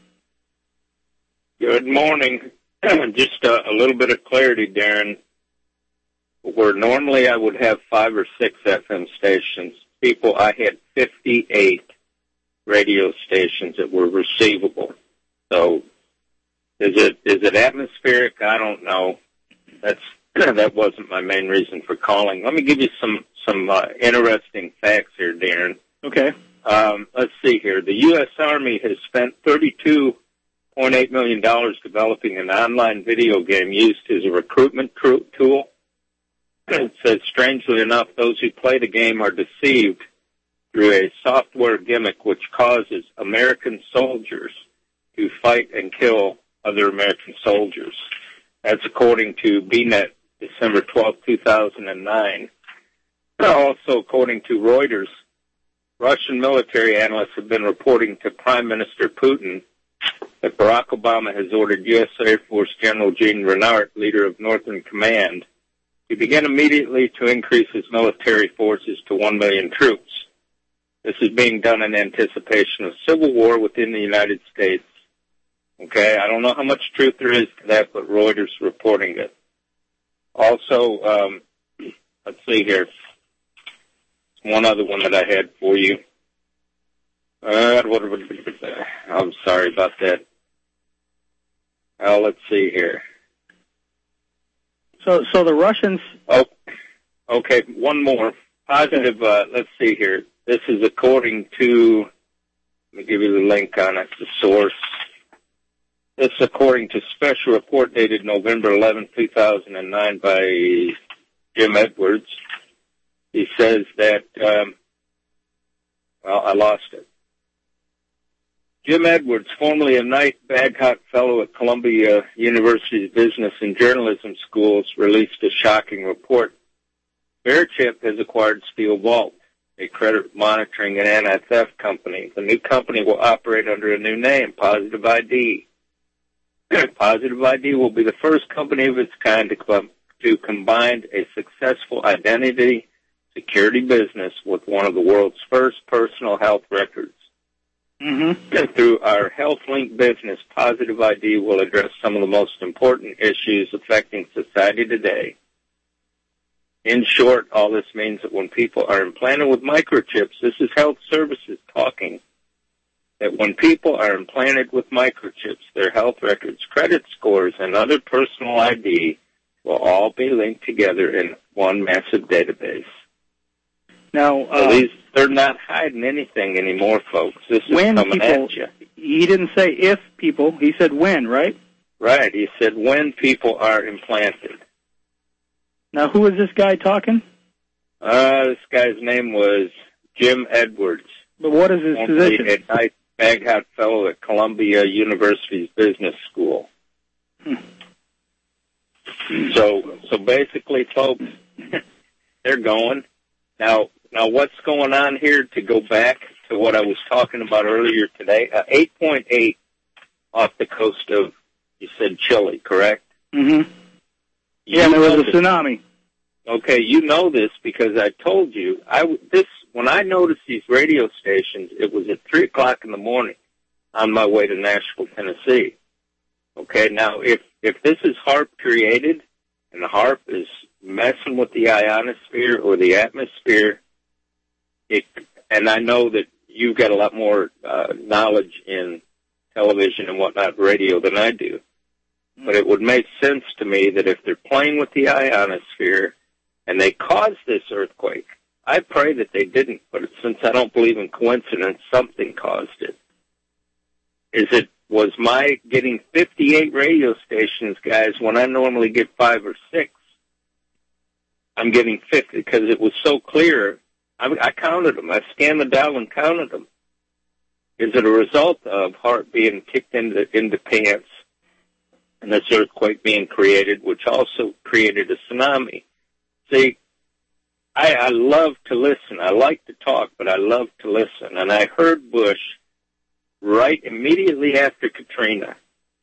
Good morning. Just a, a little bit of clarity, Darren. Where normally I would have five or six F M stations, people, I had fifty-eight radio stations that were receivable. So is it is it atmospheric? I don't know. That's that wasn't my main reason for calling. Let me give you some some uh, interesting facts here, Darren. Okay. Um, let's see here. The U S Army has spent thirty-two point eight million dollars developing an online video game used as a recruitment tool. It says, strangely enough, those who play the game are deceived through a software gimmick which causes American soldiers to fight and kill other American soldiers. That's according to B net, December twelfth, two thousand nine. Also, according to Reuters, Russian military analysts have been reporting to Prime Minister Putin that Barack Obama has ordered U S Air Force General Gene Renard, leader of Northern Command, to begin immediately to increase his military forces to one million troops. This is being done in anticipation of civil war within the United States. Okay, I don't know how much truth there is to that, but Reuters reporting it. Also, um, let's see here. One other one that I had for you. Uh, I'm sorry about that. Uh, let's see here. So, so the Russians. Oh, okay. One more positive. Uh, let's see here. This is according to. Let me give you the link on it. The source. This is according to special report dated November eleventh, two thousand nine, by Jim Edwards. He says that. Um, well, I lost it. Jim Edwards, formerly a Knight Bagehot Fellow at Columbia University's Business and Journalism Schools, released a shocking report. Bearchip has acquired Steel Vault, a credit monitoring and anti-theft company. The new company will operate under a new name, Positive I D. Positive I D will be the first company of its kind to, com- to combine a successful identity security business with one of the world's first personal health records. Mm-hmm. Through our HealthLink business, Positive I D will address some of the most important issues affecting society today. In short, all this means that when people are implanted with microchips, this is health services talking, that when people are implanted with microchips, their health records, credit scores, and other personal I D will all be linked together in one massive database. Now, uh, so these, they're not hiding anything anymore, folks. This is when coming people, at you. He didn't say if people, he said when, right? Right, he said when people are implanted. Now, who is this guy talking? Uh, this guy's name was Jim Edwards. But what is his position? A Knight Bagehot Fellow at Columbia University's Business School. Hmm. So, so basically, folks, they're going. Now, now what's going on here, to go back to what I was talking about earlier today, uh, eight point eight off the coast of, you said Chile, correct? Mm-hmm. Yeah, there was a tsunami. Okay, you know this because I told you. I, this when I noticed these radio stations, it was at three o'clock in the morning on my way to Nashville, Tennessee. Okay, now if, if this is HAARP created, and the HAARP is messing with the ionosphere or the atmosphere, it, and I know that you've got a lot more uh, knowledge in television and whatnot, radio, than I do. But it would make sense to me that if they're playing with the ionosphere and they caused this earthquake, I pray that they didn't, but since I don't believe in coincidence, something caused it. Is it, was my getting fifty-eight radio stations, guys, when I normally get five or six? I'm getting fifty because it was so clear. I, I counted them. I scanned the dial and counted them. Is it a result of heart being kicked into, into pants and this earthquake being created, which also created a tsunami? See, I, I love to listen. I like to talk, but I love to listen. And I heard Bush right immediately after Katrina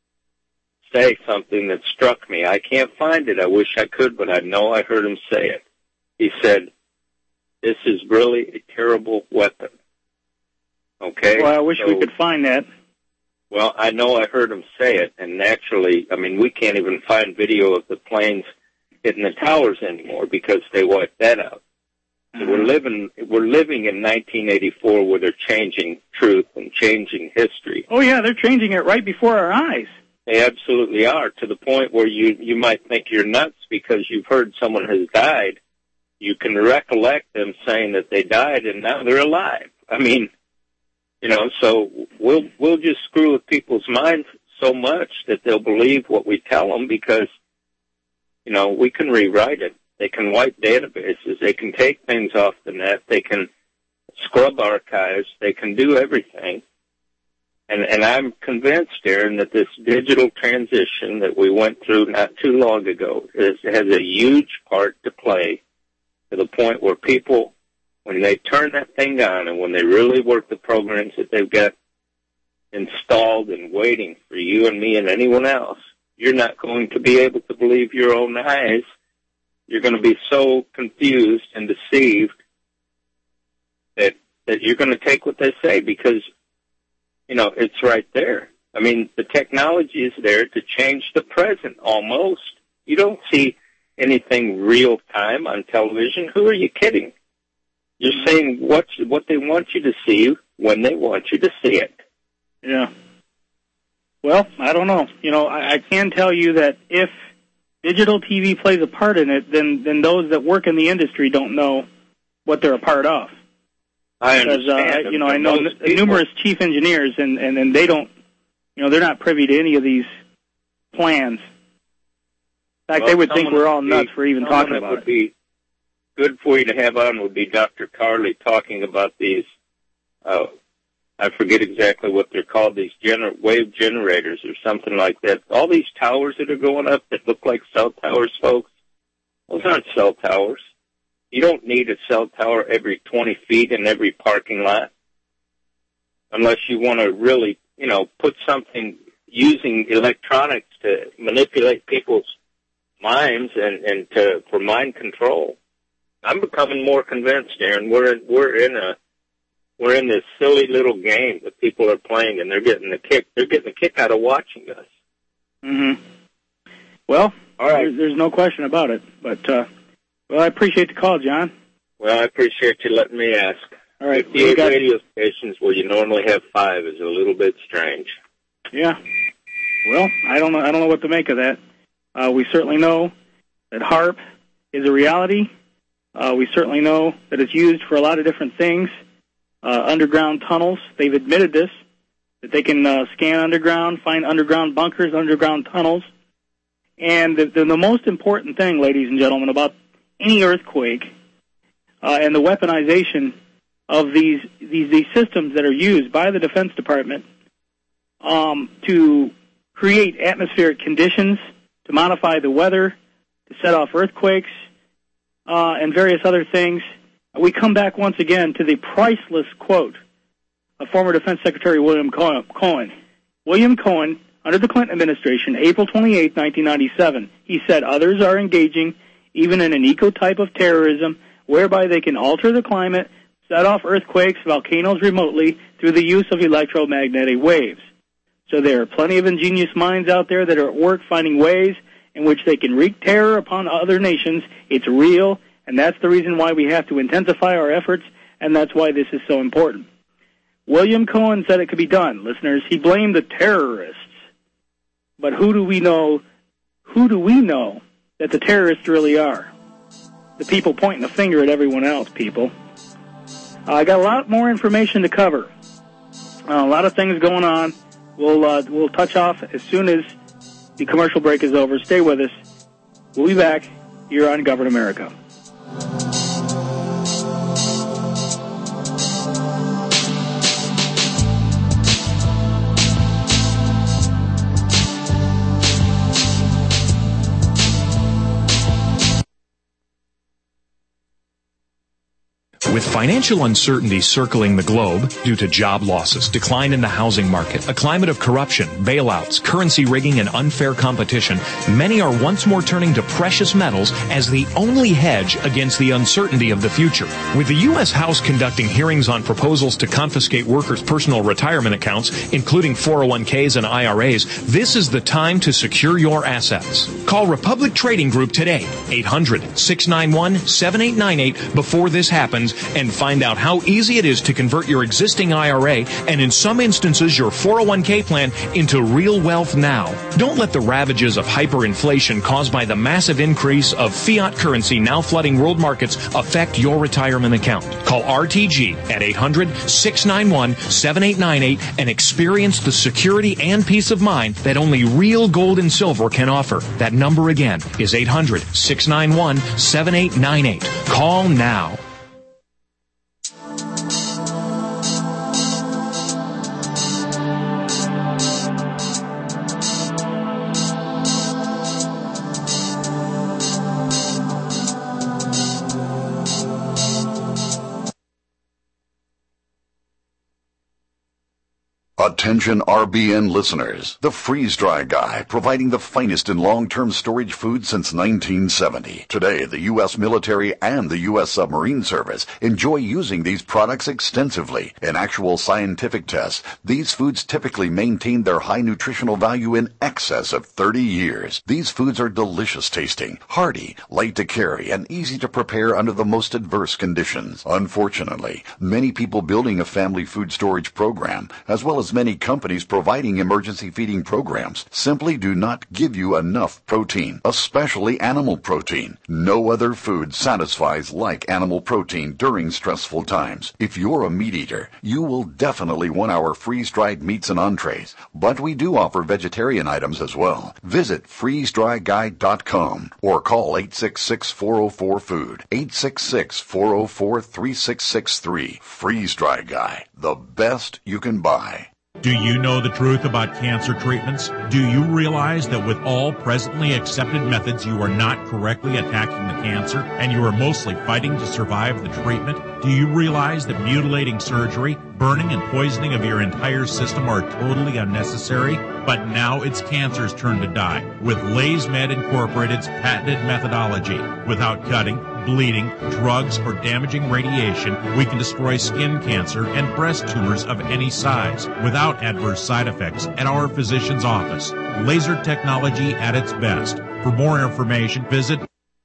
say something that struck me. I can't find it. I wish I could, but I know I heard him say it. He said, this is really a terrible weapon. Okay? Well, I wish so, we could find that. Well, I know I heard him say it, and naturally, I mean, we can't even find video of the planes hitting the towers anymore because they wiped that out. So we're living, we're living in nineteen eighty-four where they're changing truth and changing history. Oh, yeah, they're changing it right before our eyes. They absolutely are, to the point where you, you might think you're nuts because you've heard someone has died. You can recollect them saying that they died and now they're alive. I mean, you know, so we'll, we'll just screw with people's minds so much that they'll believe what we tell them because, you know, we can rewrite it. They can wipe databases. They can take things off the net. They can scrub archives. They can do everything. And, and I'm convinced, Aaron, that this digital transition that we went through not too long ago is, has a huge part to play to the point where people, when they turn that thing on and when they really work the programs that they've got installed and waiting for you and me and anyone else, you're not going to be able to believe your own eyes. You're going to be so confused and deceived that that you're going to take what they say because, you know, it's right there. I mean, the technology is there to change the present almost. You don't see anything real time on television. Who are you kidding? You're saying what what they want you to see when they want you to see it. Yeah. Well, I don't know. You know, I, I can tell you that if digital T V plays a part in it, then then those that work in the industry don't know what they're a part of. I because, understand. Uh, you know, I know n- numerous chief engineers, and, and, and they don't, you know, they're not privy to any of these plans. In fact, well, they would think we're all nuts be, for even talking about would it. Be good for you to have on would be Doctor Carley talking about these, uh, I forget exactly what they're called, these gener- wave generators or something like that. All these towers that are going up that look like cell towers, folks, those aren't cell towers. You don't need a cell tower every twenty feet in every parking lot unless you want to really, you know, put something using electronics to manipulate people's minds and, and to, for mind control. I'm becoming more convinced, Aaron. We're in, we're in a we're in this silly little game that people are playing, and they're getting the kick. They're getting a kick out of watching us. Mm-hmm. Well, all right. There's, there's no question about it. But uh, well, I appreciate the call, John. Well, I appreciate you letting me ask. All right, fifty-eight got... radio stations where you normally have five is a little bit strange. Yeah. Well, I don't know. I don't know what to make of that. Uh, we certainly know that HAARP is a reality. Uh, we certainly know that it's used for a lot of different things. Uh, underground tunnels, they've admitted this, that they can uh, scan underground, find underground bunkers, underground tunnels. And the, the, the most important thing, ladies and gentlemen, about any earthquake uh, and the weaponization of these, these these systems that are used by the Defense Department um, to create atmospheric conditions, to modify the weather, to set off earthquakes, uh, and various other things, we come back once again to the priceless quote of former Defense Secretary William Cohen. William Cohen, under the Clinton administration, April twenty-eighth, nineteen ninety-seven, he said, others are engaging even in an eco-type of terrorism whereby they can alter the climate, set off earthquakes, volcanoes remotely through the use of electromagnetic waves. So there are plenty of ingenious minds out there that are at work finding ways in which they can wreak terror upon other nations. It's real, and that's the reason why we have to intensify our efforts, and that's why this is so important. William Cohen said it could be done. Listeners, he blamed the terrorists. But who do we know, who do we know that the terrorists really are? The people pointing the finger at everyone else, people. Uh, I got a lot more information to cover. Uh, a lot of things going on. We'll, uh, we'll touch off as soon as the commercial break is over. Stay with us. We'll be back here on Govern America. With financial uncertainty circling the globe due to job losses, decline in the housing market, a climate of corruption, bailouts, currency rigging, and unfair competition, many are once more turning to precious metals as the only hedge against the uncertainty of the future. With the U S House conducting hearings on proposals to confiscate workers' personal retirement accounts, including four oh one k's and I R A's, this is the time to secure your assets. Call Republic Trading Group today, eight hundred, six nine one, seven eight nine eight, before this happens, and find out how easy it is to convert your existing I R A and, in some instances, your four oh one k plan into real wealth now. Don't let the ravages of hyperinflation caused by the massive increase of fiat currency now flooding world markets affect your retirement account. Call R T G at eight hundred, six nine one, seven eight nine eight and experience the security and peace of mind that only real gold and silver can offer. That number again is eight hundred, six nine one, seven eight nine eight. Call now. Attention R B N listeners. The Freeze Dry Guy, providing the finest in long-term storage food since nineteen seventy. Today, the U S military and the U S submarine service enjoy using these products extensively. In actual scientific tests, these foods typically maintain their high nutritional value in excess of thirty years. These foods are delicious tasting, hearty, light to carry, and easy to prepare under the most adverse conditions. Unfortunately, many people building a family food storage program, as well as many companies providing emergency feeding programs, simply do not give you enough protein, especially animal protein. No other food satisfies like animal protein during stressful times. If you're a meat eater, you will definitely want our freeze-dried meats and entrees, but we do offer vegetarian items as well. Visit freeze dry guy dot com or call eight six six, four oh four, food, eight six six, four oh four, three six six three. Freeze Dry Guy, the best you can buy. Do you know the truth about cancer treatments? Do you realize that with all presently accepted methods, you are not correctly attacking the cancer and you are mostly fighting to survive the treatment? Do you realize that mutilating surgery, burning and poisoning of your entire system are totally unnecessary? But now it's cancer's turn to die with LaysMed Incorporated's patented methodology. Without cutting, bleeding, drugs, or damaging radiation, we can destroy skin cancer and breast tumors of any size without adverse side effects at our physician's office. Laser technology at its best. For more information, visit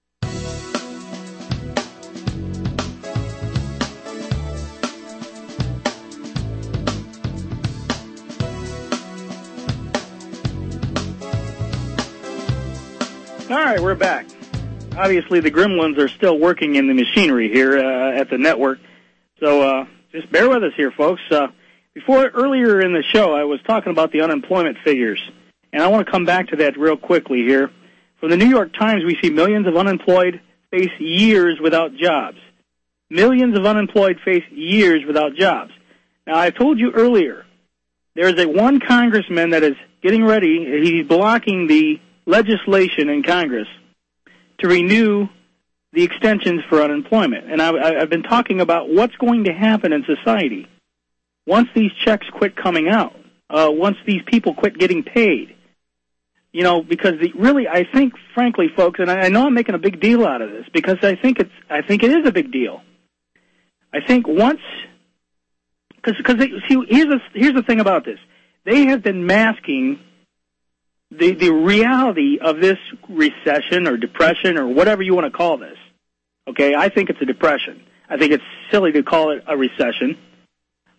All right, we're back. Obviously, the gremlins are still working in the machinery here uh, at the network, so uh, just bear with us here, folks. Uh, before earlier in the show, I was talking about the unemployment figures, and I want to come back to that real quickly here. From the New York Times, we see millions of unemployed face years without jobs. Millions of unemployed face years without jobs. Now, I told you earlier, there's a one congressman that is getting ready. He's blocking the legislation in Congress to renew the extensions for unemployment. And I, I've been talking about what's going to happen in society once these checks quit coming out, uh, once these people quit getting paid. You know, because the, really, I think, frankly, folks, and I, I know I'm making a big deal out of this because I think it's, I think it is a big deal. I think once, because because see, here's the here's the thing about this: they have been masking The, the reality of this recession or depression or whatever you want to call this. Okay, I think it's a depression. I think it's silly to call it a recession.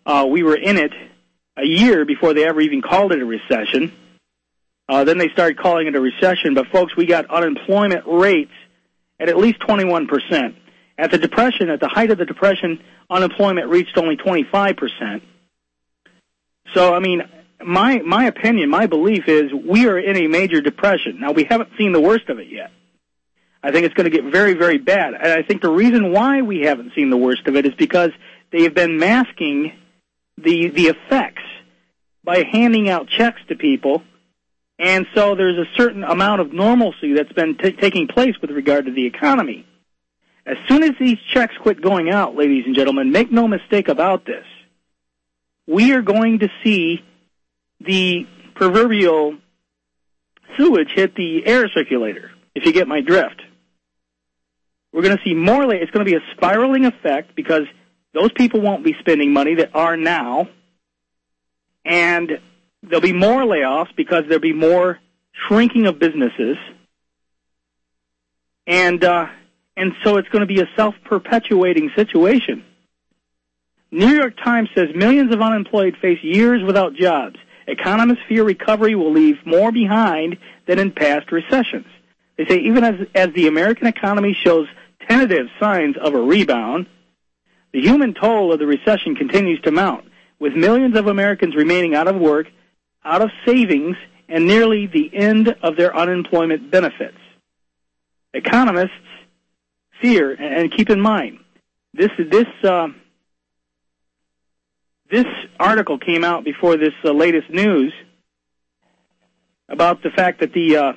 Uh, we were in it a year before they ever even called it a recession. Uh, then they started calling it a recession. But, folks, we got unemployment rates at at least twenty-one percent. At the Depression, at the height of the Depression, unemployment reached only twenty-five percent. So, I mean, my my opinion, my belief is we are in a major depression. Now, we haven't seen the worst of it yet. I think it's going to get very, very bad. And I think the reason why we haven't seen the worst of it is because they have been masking the the effects by handing out checks to people. And so there's a certain amount of normalcy that's been t- taking place with regard to the economy. As soon as these checks quit going out, ladies and gentlemen, make no mistake about this, we are going to see the proverbial sewage hit the air circulator, if you get my drift. We're going to see more, it's going to be a spiraling effect because those people won't be spending money that are now, and there'll be more layoffs because there'll be more shrinking of businesses, and uh, and so it's going to be a self-perpetuating situation. New York Times says millions of unemployed face years without jobs. Economists fear recovery will leave more behind than in past recessions. They say even as, as the American economy shows tentative signs of a rebound, the human toll of the recession continues to mount, with millions of Americans remaining out of work, out of savings, and nearly the end of their unemployment benefits. Economists fear, and keep in mind, this this uh, this article came out before this uh, latest news about the fact that the uh,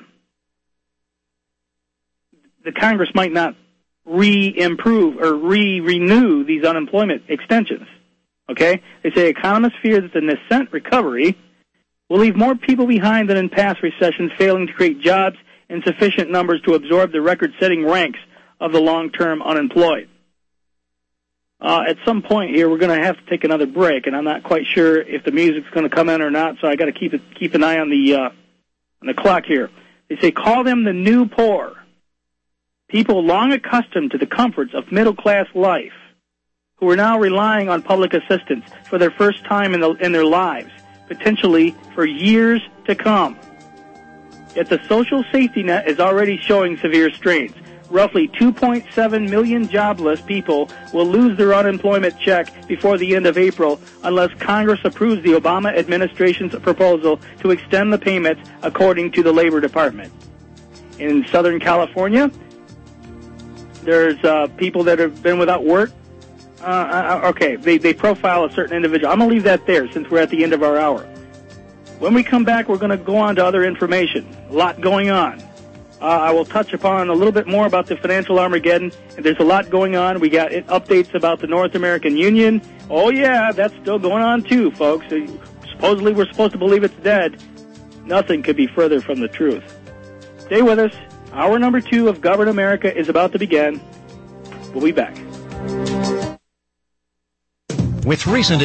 the Congress might not re-improve or re-renew these unemployment extensions. Okay? They say economists fear that the nascent recovery will leave more people behind than in past recessions, failing to create jobs in sufficient numbers to absorb the record-setting ranks of the long-term unemployed. Uh, at some point here, we're going to have to take another break, and I'm not quite sure if the music's going to come in or not, so I got to keep it, keep an eye on the uh, on the clock here. They say, call them the new poor. People long accustomed to the comforts of middle-class life, who are now relying on public assistance for their first time in, the, in their lives, potentially for years to come. Yet the social safety net is already showing severe strains. Roughly two point seven million jobless people will lose their unemployment check before the end of April unless Congress approves the Obama administration's proposal to extend the payments, according to the Labor Department. In Southern California, there's uh, people that have been without work. Uh, okay, they, they profile a certain individual. I'm going to leave that there since we're at the end of our hour. When we come back, we're going to go on to other information. A lot going on. Uh, I will touch upon a little bit more about the financial Armageddon, and there's a lot going on. We got updates about the North American Union. Oh, yeah, that's still going on, too, folks. Supposedly we're supposed to believe it's dead. Nothing could be further from the truth. Stay with us. Hour number two of Govern America is about to begin. We'll be back. With recent